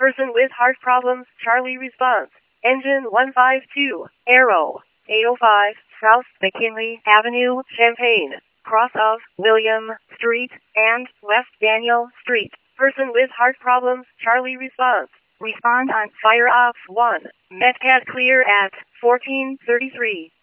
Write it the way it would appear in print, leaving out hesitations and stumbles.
Person with heart problems, Charlie response. Engine 152, Arrow, 805, South McKinley Avenue, Champaign, cross of William Street and West Daniel Street. Person with heart problems, Charlie response. Respond on Fire Ops 1. Metcat clear at 1433.